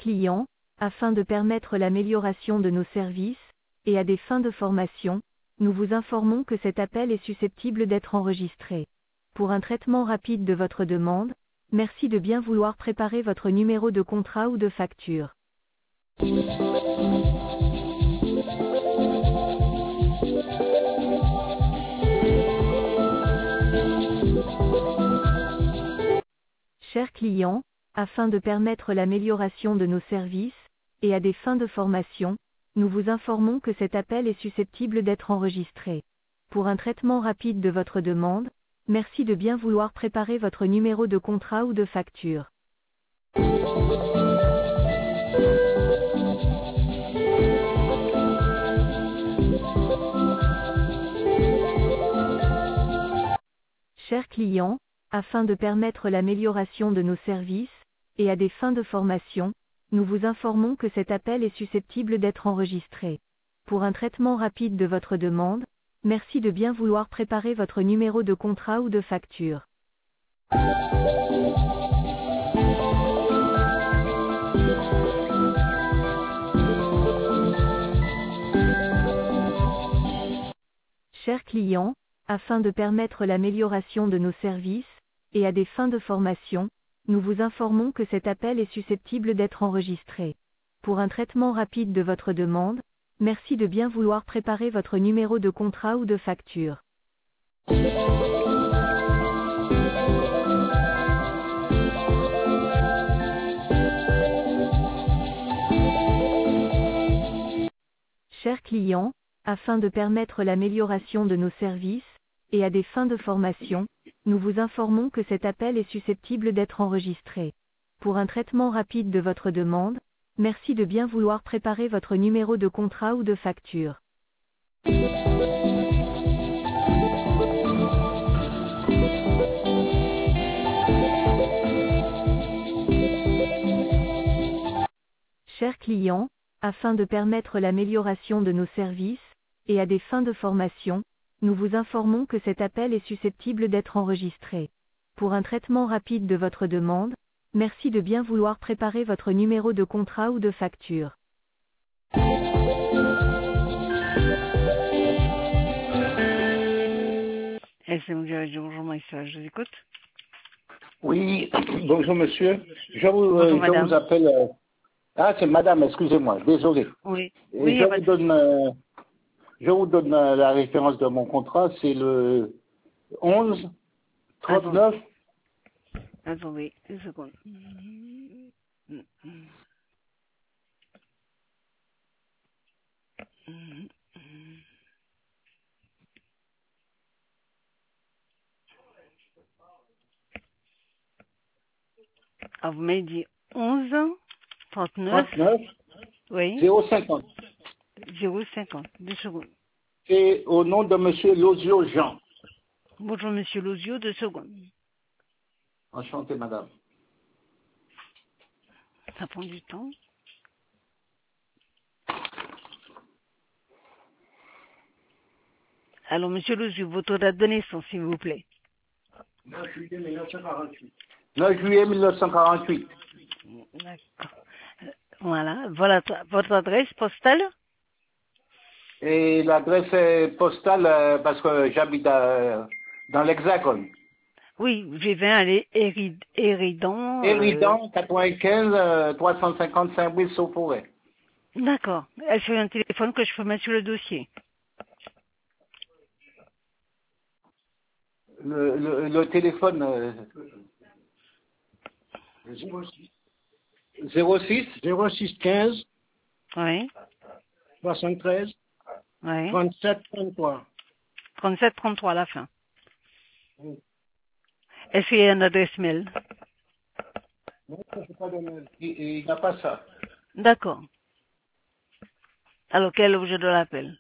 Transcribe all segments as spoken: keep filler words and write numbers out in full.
client, afin de permettre l'amélioration de nos services, et à des fins de formation, nous vous informons que cet appel est susceptible d'être enregistré. Pour un traitement rapide de votre demande, merci de bien vouloir préparer votre numéro de contrat ou de facture. Chers clients, afin de permettre l'amélioration de nos services, et à des fins de formation, nous vous informons que cet appel est susceptible d'être enregistré. Pour un traitement rapide de votre demande, merci de bien vouloir préparer votre numéro de contrat ou de facture. Chers clients, afin de permettre l'amélioration de nos services, et à des fins de formation, nous vous informons que cet appel est susceptible d'être enregistré. Pour un traitement rapide de votre demande, merci de bien vouloir préparer votre numéro de contrat ou de facture. Chers clients, afin de permettre l'amélioration de nos services, et à des fins de formation, nous vous informons que cet appel est susceptible d'être enregistré. Pour un traitement rapide de votre demande, merci de bien vouloir préparer votre numéro de contrat ou de facture. Chers clients, afin de permettre l'amélioration de nos services, et à des fins de formation, nous vous informons que cet appel est susceptible d'être enregistré. Pour un traitement rapide de votre demande, merci de bien vouloir préparer votre numéro de contrat ou de facture. Chers clients, afin de permettre l'amélioration de nos services, et à des fins de formation, nous vous informons que cet appel est susceptible d'être enregistré. Pour un traitement rapide de votre demande, merci de bien vouloir préparer votre numéro de contrat ou de facture. S M G, bonjour Maïssa, je vous écoute. Oui, bonjour monsieur. Je vous, Bonjour, euh, je madame. vous appelle... euh, Ah, c'est madame, excusez-moi, désolé. Oui, Et oui, je, pas vous de donne, euh, je vous donne euh, la référence de mon contrat, c'est le onze trente-neuf. Attendez, une seconde. Ah, vous m'avez dit onze, trente-neuf, trente-neuf oui, zéro cinquante. zéro cinquante, deux secondes. C'est au nom de monsieur Lozio Jean. Bonjour Monsieur Lozio, deux secondes. Enchanté madame. Ça prend du temps. Alors Monsieur Lozio, votre date de naissance, s'il vous plaît. neuf juillet mille neuf cent quarante-huit. neuf juillet mille neuf cent quarante-huit. D'accord. Voilà, voilà votre adresse postale. Et l'adresse est postale, euh, parce que j'habite à- dans l'Hexagone. Oui, j'ai vingt aller Érid- Éridan. euh, Éridan, quatre-vingt-quinze, euh, trois cent cinquante-cinq mille Sauf-Forêt. D'accord. Elle fait un téléphone que je peux mettre sur le dossier. Le, le, le téléphone... Euh, zéro six zéro six quinze Oui, soixante-treize oui. trente-sept trente-trois. trente-sept trente-trois à la fin. Oui. Est-ce qu'il y a une adresse mail? Non, je sais pas de mail. il il n'a pas ça. D'accord. Alors, quel est l'objet de l'appel?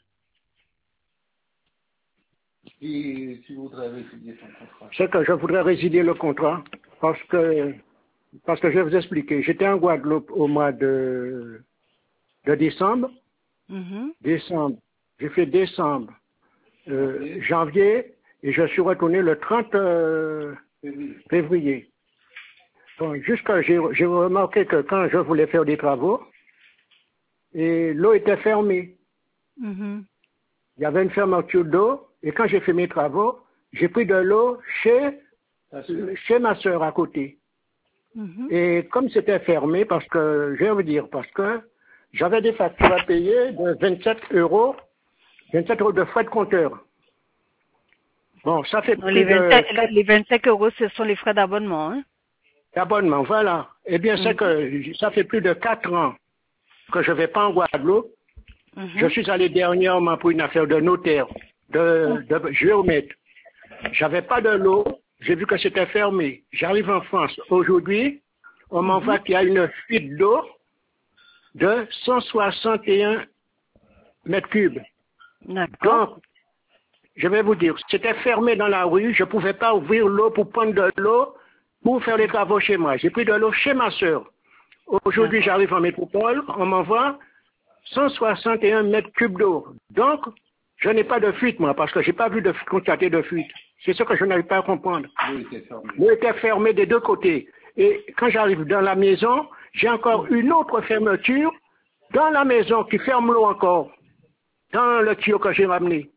Si, si vous voudrez résilier son contrat. C'est que je voudrais résilier le contrat parce que, parce que je vais vous expliquer. J'étais en Guadeloupe au mois de, de décembre. Mhm. Décembre. J'ai fait décembre, euh, janvier, et je suis retourné le trente euh, février. Bon, jusqu'à j'ai j'ai remarqué que quand je voulais faire des travaux, et l'eau était fermée. Mhm. Il y avait une fermeture d'eau, et quand j'ai fait mes travaux, j'ai pris de l'eau chez, chez ma sœur à côté. Mhm. Et comme c'était fermé, parce que, je vais vous dire, parce que j'avais des factures à payer de vingt-sept euros, vingt-sept euros de frais de compteur. Bon, ça fait Non, les, plus de vingt-cinq, quatre les vingt-cinq euros, ce sont les frais d'abonnement. Hein? abonnements, voilà. Eh bien, c'est Mhm. que ça fait plus de quatre ans que je ne vais pas en Guadeloupe. Mhm. Je suis allé dernièrement pour une affaire de notaire, de, de géomètre. J'avais pas de l'eau, j'ai vu que c'était fermé. J'arrive en France. Aujourd'hui, on m'envoie qu'il y a une fuite d'eau de cent soixante et un mètres cubes. D'accord. Donc, je vais vous dire, c'était fermé dans la rue, je ne pouvais pas ouvrir l'eau pour prendre de l'eau pour faire les travaux chez moi. J'ai pris de l'eau chez ma sœur. Aujourd'hui, D'accord. j'arrive en métropole, on m'envoie cent soixante et un mètres cubes d'eau. Donc, je n'ai pas de fuite, moi, parce que je n'ai pas vu de constater de fuite. C'est ce que je n'arrive pas à comprendre. L'eau était fermée des deux côtés. Et quand j'arrive dans la maison, j'ai encore une autre fermeture dans la maison qui ferme l'eau encore, dans le tuyau que j'ai ramené.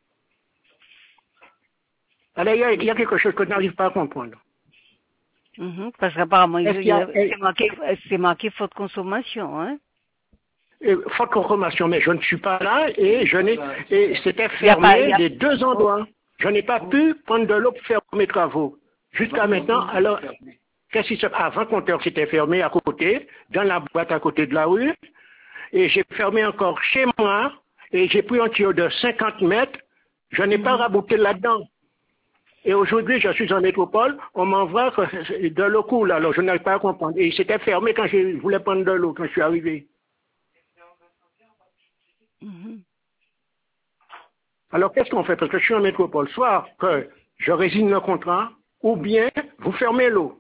Alors, il y a, il y a quelque chose que je n'arrive pas à comprendre. Mhm. Parce qu'apparemment, il- Est-ce qu'il il y y a, a- c'est marqué, c'est marqué faute consommation. Hein? euh, forte consommation, mais je ne suis pas là et je n'ai, et c'était Il y a pas, il y fermé a- les deux endroits. Je n'ai pas pu prendre de l'eau pour faire mes travaux. Jusqu'à maintenant, alors, qu'est-ce qui se passe? Avant, compteur c'était fermé à côté, dans la boîte à côté de la rue, et j'ai fermé encore chez moi, et j'ai pris un tuyau de cinquante mètres, je n'ai pas rabouté là-dedans. Et aujourd'hui, je suis en métropole, on m'envoie que de l'eau coule, alors je n'arrive pas à comprendre. Et c'était fermé quand je voulais prendre de l'eau, quand je suis arrivé. Mhm. Alors, qu'est-ce qu'on fait? Parce que je suis en métropole. Soit que je résigne le contrat, ou bien vous fermez l'eau.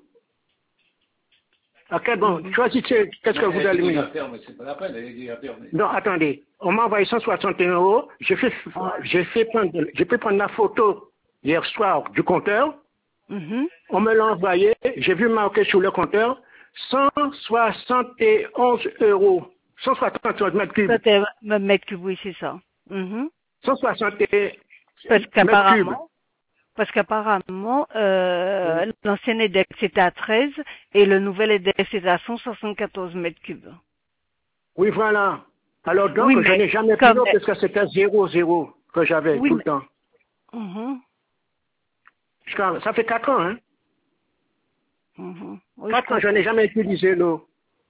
Ok, bon, Mhm. choisissez, qu'est-ce que vous allez mettre? Non, attendez. On m'a envoyé cent soixante et un euros. J'ai fait, j'ai fait prendre, j'ai pu prendre la photo hier soir du compteur. Mhm. On me l'a envoyé. J'ai vu marqué sur le compteur cent soixante et onze euros. cent soixante et onze mètres cubes. Ça, c'est me mètre cube, oui, c'est ça. Mhm. cent soixante et Parce onze mètres cubes. qu'apparemment, parce qu'apparemment, euh, l'ancien E D E C c'était à treize et le nouvel E D E C c'était à cent soixante-quatorze mètres cubes. Oui, voilà. Alors donc, Oui, je mais n'ai jamais pris comme, l'eau parce que c'était zéro zéro que j'avais oui, tout mais, le temps. Mhm. Jusqu'à- Ça fait quatre ans, hein. Mhm. Oui, je Quatre ans, je comprends. n'ai jamais utilisé l'eau.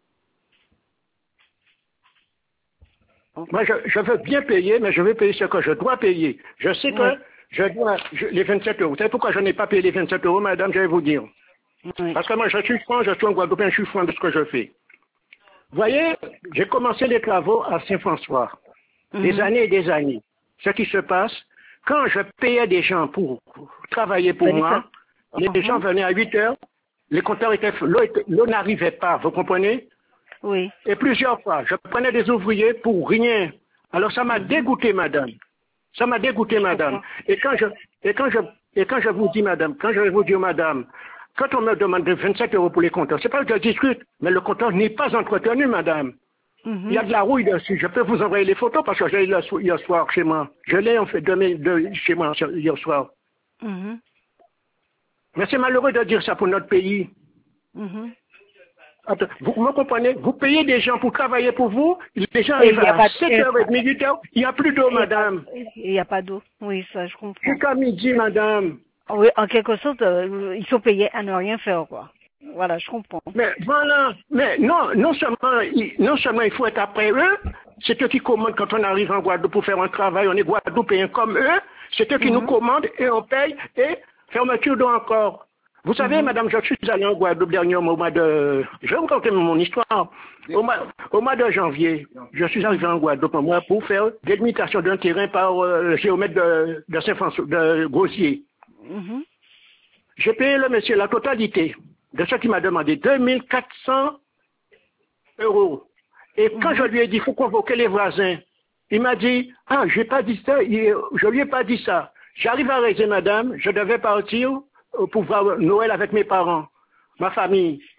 Ok. Moi, je, je veux bien payer, mais je veux payer ce que je dois payer. Je sais Oui, que je dois je- les vingt-sept euros. Vous savez pourquoi je n'ai pas payé les vingt-sept euros, madame, je vais vous dire. oui. Parce que moi, je suis franc, je suis un Guadeloupéen, je suis franc de ce que je fais. Vous voyez, j'ai commencé les travaux à Saint-François. Des Mhm. années et des années. Ce qui se passe, quand je payais des gens pour travailler pour Venez moi, faire- les Mhm. gens venaient à huit heures, les compteurs étaient, l'eau était- l'eau n'arrivait pas, vous comprenez? Oui. Et plusieurs fois, je prenais des ouvriers pour rien. Alors ça m'a Mhm. dégoûté, madame. Ça m'a dégoûté, Je madame. comprends. Et quand je, et quand je, et quand je vous dis, madame, quand je vous dis, madame, quand on me demande de vingt-sept euros pour les compteurs, c'est pas que je discute, mais le compteur n'est pas entretenu, madame. Mhm. Il y a de la rouille dessus. Je peux vous envoyer les photos parce que je l'ai hier so- hier soir chez moi. Je l'ai en fait de, mes- de chez moi hier soir. Mhm. Mais c'est malheureux de dire ça pour notre pays. Mhm. Attends, vous me comprenez? Vous payez des gens pour travailler pour vous, les gens Et arrivent il n'y a à pas, sept heures trente, huit heures, il n'y a plus d'eau, il y a pas, madame. il y a pas d'eau. Oui, ça, je comprends. Jusqu'à midi, madame. Oui, en quelque sorte, euh, ils sont payés à ne rien faire, quoi. Voilà, je comprends. Mais voilà, mais non, non seulement, il, non seulement il faut être après eux, c'est eux qui commandent quand on arrive en Guadeloupe pour faire un travail, on est Guadeloupéens comme eux, c'est eux qui nous Mhm. commandent et on paye et fermeture d'eau encore. Vous savez, Mhm. madame, je suis allé en Guadeloupe dernièrement au mois de... Je vais vous raconter mon histoire. Au mois, au mois de janvier, je suis arrivé en Guadeloupe moi, pour faire délimitation d'un terrain par euh, le géomètre de, de Saint-François, de Grossier. Mhm. J'ai payé le monsieur la totalité de ce qu'il m'a demandé, deux mille quatre cents euros. Et quand Mhm. je lui ai dit, il faut convoquer les voisins, il m'a dit, ah, je n'ai pas dit ça, il- je lui ai pas dit ça. J'arrive à Rézé, madame, je devais partir euh, pour voir Noël avec mes parents, ma famille.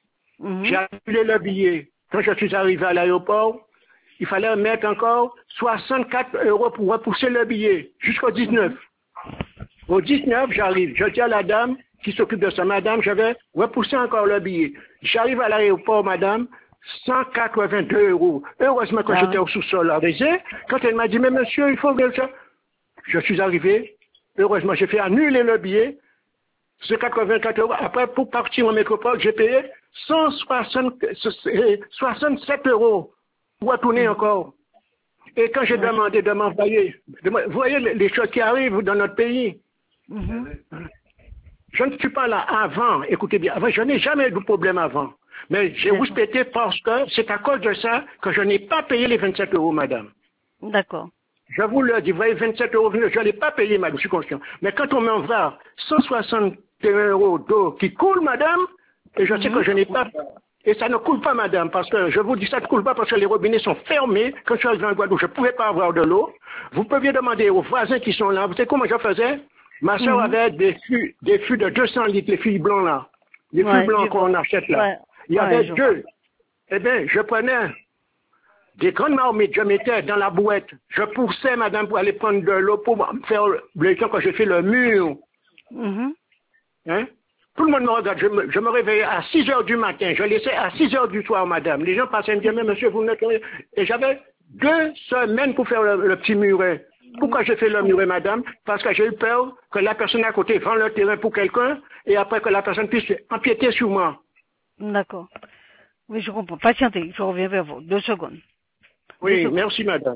Mhm. J'ai annulé le billet. Quand je suis arrivé à l'aéroport, il fallait mettre encore soixante-quatre euros pour repousser le billet jusqu'au dix-neuf. Au dix-neuf, j'arrive. Je dis à la dame qui s'occupe de ça, madame, je vais repousser encore le billet. J'arrive à l'aéroport, madame, cent quatre-vingt-deux euros. Heureusement que Ah j'étais oui. au sous-sol à Rézé. Quand elle m'a dit, mais monsieur, il faut que ça. Je suis arrivé. Heureusement, j'ai fait annuler le billet. C'est quatre-vingt-quatre euros. Après, pour partir en métropole, j'ai payé cent soixante-sept euros pour retourner encore. Et quand j'ai Ouais. demandé de m'envoyer, de me- vous voyez les les choses qui arrivent dans notre pays. Mhm. Je ne suis pas là avant, écoutez bien, avant, je n'ai jamais eu de problème avant. Mais j'ai D'accord. respecté parce que c'est à cause de ça que je n'ai pas payé les vingt-sept euros, madame. D'accord. Je vous le dis, vous voyez, vingt-sept euros, je ne l'ai pas payé, madame, je suis conscient. Mais quand on m'envoie cent soixante et un euros d'eau qui coule, madame, et je sais Mhm. que je n'ai pas, et ça ne coule pas, madame, parce que je vous dis, ça ne coule pas parce que les robinets sont fermés. Quand je suis arrivé en Guadeloupe, je ne pouvais pas avoir de l'eau. Vous pouviez demander aux voisins qui sont là, vous savez comment je faisais? Ma soeur Mhm. avait des fûts, des fûts de deux cents litres, les fûts blancs là. Les fûts Ouais, blancs je qu'on vois. achète là. Ouais. Il y Ouais, avait je vois. deux. Eh bien, je prenais des grandes marmites, je mettais dans la bouette. Je poussais, madame, pour aller prendre de l'eau pour faire le temps que je fais le mur. Mhm. Hein? Tout le monde me regarde. Je me, je me réveillais à six heures du matin. Je laissais à six heures du soir, madame. Les gens passaient et me disaient, mais monsieur, vous n'êtes rien. Et j'avais deux semaines pour faire le, le petit muret. Pourquoi j'ai fait le muret, madame? Parce que j'ai eu peur que la personne à côté vende le terrain pour quelqu'un et après que la personne puisse empiéter sur moi. D'accord. Oui, je comprends. Patientez, je reviens vers vous. Deux secondes. Deux Oui, secondes. merci, madame.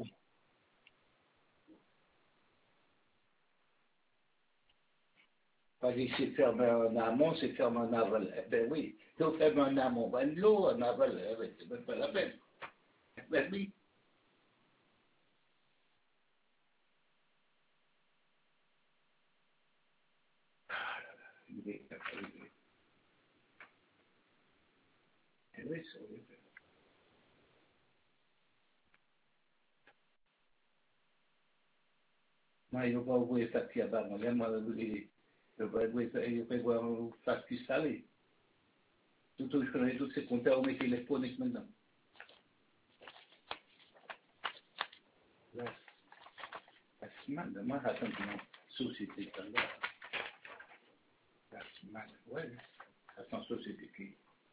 Pas dit c'est fermé en amont, c'est fermé en aval. Eh ben oui, si on ferme en amont, ben de l'eau, en aval, eh ben, c'est même pas la peine. Eh ben oui. Oui, eh oui, ça oui. Moi, il ne va pas ouvrir ça qui a bas, moi, moi, il va ouvrir ça, il va voir un facture salée. Surtout, je connais tous ces compteurs électroniques maintenant. Là, la semaine, moi, attends, non, société, ça là. La semaine, ouais, attends, société qui.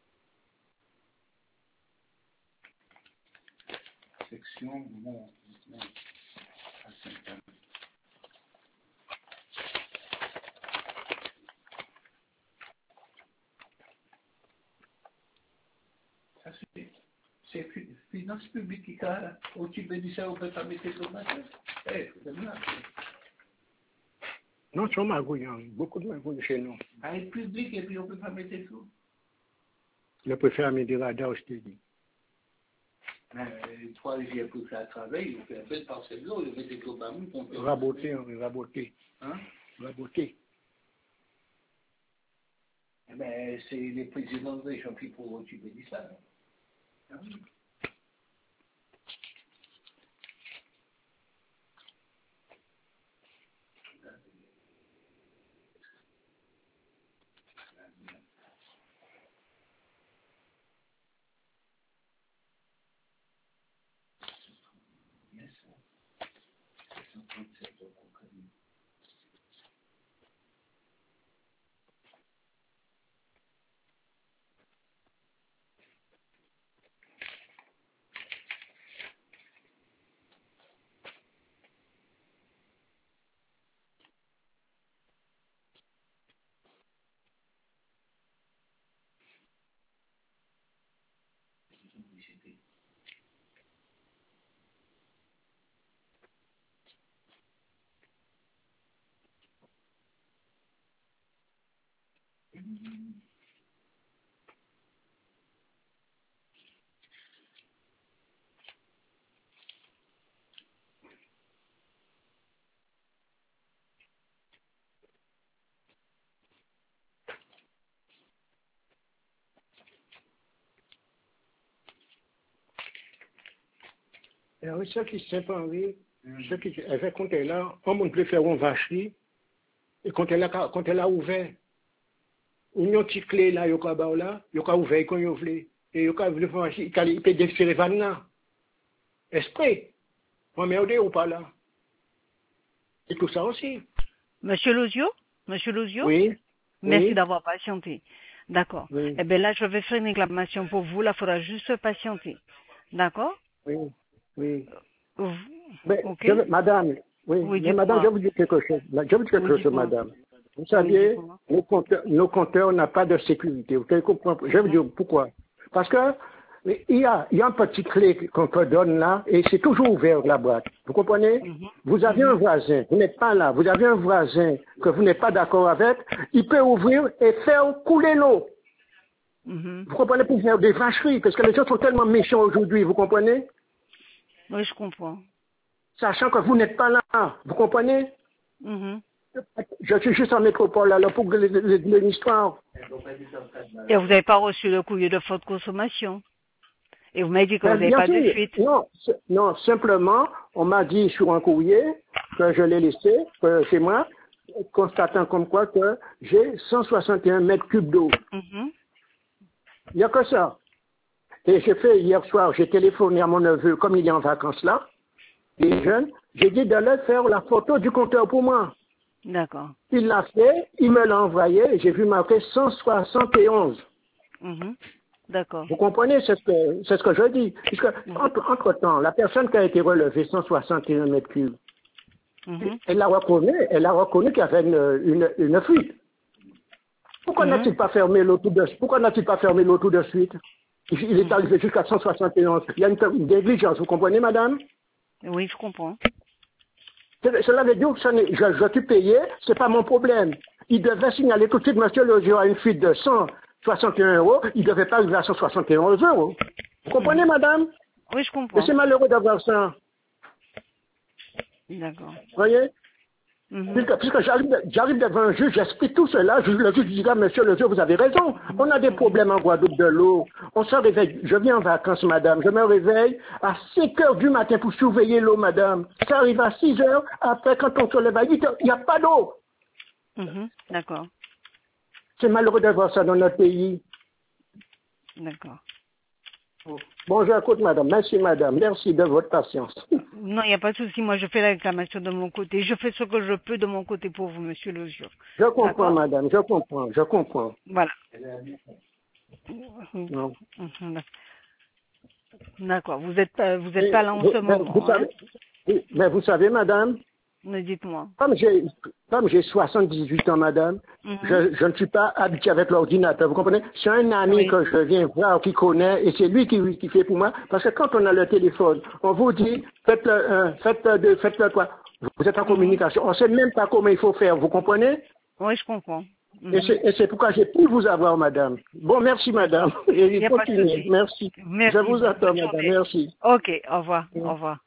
Section, mon, mon, à cinquante. Ça, c'est, c'est fi- finance publique qui a, au Tibet du ça, on peut pas mettre le matin. Eh, c'est bien. Non, c'est magouilles, hein. Beaucoup de magouilles chez nous. Ah, et public, et puis on peut pas mettre tout. Je préfère mettre des radars, je te dis. Mais, trois jours pour faire travail, on fait un peu de parcelle de l'eau, on met des cobamous, on peut. Raboter, hein, raboter. Hein? Raboter. Eh ben, c'est les présidents des gens qui pourront occuper de ça. Ah oui. Yes, sir. cent trente-sept euros. Et alors, ceux qui se sont envie, ceux qui, avec quand elle a, comme on peut faire une vacherie, et quand elle a, quand elle a ouvert, une petite clé là, il y a là, il y a ouvert quand il voulait. Et il y a voulu faire, il peut déchirer van là. Esprit. Moi, mais ou pas là. Et tout ça aussi. Monsieur Lozio? Monsieur Lozio? Oui. Merci Oui. d'avoir patienté. D'accord. Oui. Eh bien là, je vais faire une réclamation pour vous. Là, il faudra juste patienter. D'accord? Oui. Oui. Vous- Mais, Ok? je veux- madame, oui, Oui, mais madame, dites-moi. je vous dis quelque chose. Je vous dis quelque Oui, chose, dites-moi. madame. Vous Oui, savez, dites-moi. nos compteurs, nos compteurs n'ont pas de sécurité. Vous pouvez comprendre. Je vais vous dire pourquoi. Parce que il y a, il y a un petit clé qu'on te donne là, et c'est toujours ouvert la boîte. Vous comprenez? Mhm. Vous avez un voisin, vous n'êtes pas là, vous avez un voisin que vous n'êtes pas d'accord avec, il peut ouvrir et faire couler l'eau. Mhm. Vous comprenez, pour faire des vacheries, parce que les gens sont tellement méchants aujourd'hui, vous comprenez? Oui, je comprends. Sachant que vous n'êtes pas là, vous comprenez? Mhm. Je suis juste en métropole, alors pour que l'histoire. Et vous n'avez pas reçu le courrier de forte consommation. Et vous m'avez dit que vous Ben, n'avez bien pas de sûr, fuite. non, c'est- non, simplement, on m'a dit sur un courrier que je l'ai laissé que chez moi, constatant comme quoi que j'ai cent soixante et un mètres cubes d'eau. Mhm. Il n'y a que ça. Et j'ai fait hier soir, j'ai téléphoné à mon neveu, comme il est en vacances là, il est jeune, j'ai dit d'aller faire la photo du compteur pour moi. D'accord. Il l'a fait, il me l'a envoyé, j'ai vu marquer cent soixante et onze. Mhm. D'accord. Vous comprenez, c'est ce que, c'est ce que je dis. Puisque, entre, entre temps, la personne qui a été relevée cent soixante et un mètres cubes, Mhm. elle a reconnu, elle a reconnu qu'il y avait une, une, une fuite. Pourquoi Mhm. n'a-t-il pas fermé l'eau tout de, pourquoi n'a-t-il pas fermé l'eau tout de suite? Il, il est arrivé jusqu'à cent soixante et onze. Il y a une, une négligence, vous comprenez, madame? Oui, je comprends. C'est- Cela veut dire que ce n'est- je, je suis payé, c'est pas mon problème. Il devait signaler tout de suite, monsieur Lozio a une fuite de cent soixante et un euros, il ne devait pas arriver à cent soixante et onze euros. Vous comprenez, Mhm. madame? Oui, je Et comprends. c'est malheureux d'avoir ça. D'accord. Vous voyez? Mhm. Puisque, puisque j'arrive, j'arrive devant un juge, j'explique tout cela, je, le juge dit, ah, monsieur le juge, vous avez raison, on a des problèmes en Guadeloupe de l'eau, on se réveille, je viens en vacances, madame, je me réveille à cinq heures du matin pour surveiller l'eau, madame, ça arrive à six heures, après quand on se lève à huit heures, il n'y a pas d'eau. Mhm. D'accord. C'est malheureux de voir ça dans notre pays. D'accord. Bon, j'écoute, madame, merci, madame, merci de votre patience. Non, il n'y a pas de souci. Moi, je fais la réclamation de mon côté. Je fais ce que je peux de mon côté pour vous, monsieur Lozio. Je comprends, D'accord? madame, je comprends, je comprends. Voilà. Non. Mhm. D'accord. Vous êtes pas, vous êtes Et pas là en vous, ce mais moment, vous hein? savez, oui, mais vous savez, madame, Mais dites-moi. Comme j'ai, comme j'ai soixante-dix-huit ans, madame, Mhm. je, je ne suis pas habitué avec l'ordinateur, vous comprenez? C'est un ami Oui. que je viens voir, qui connaît, et c'est lui qui, qui fait pour moi, parce que quand on a le téléphone, on vous dit, faites le un, faites le deux, faites le trois. Vous êtes en Mhm. communication, on ne sait même pas comment il faut faire, vous comprenez? Oui, je comprends. Et Mhm. c'est, et c'est pourquoi j'ai pu vous avoir, madame. Bon, merci, madame. Il Et n'y a pas de continuez. souci. Merci. Merci. Je vous attends, Bonne madame. journée. Merci. Ok, au revoir. Au revoir.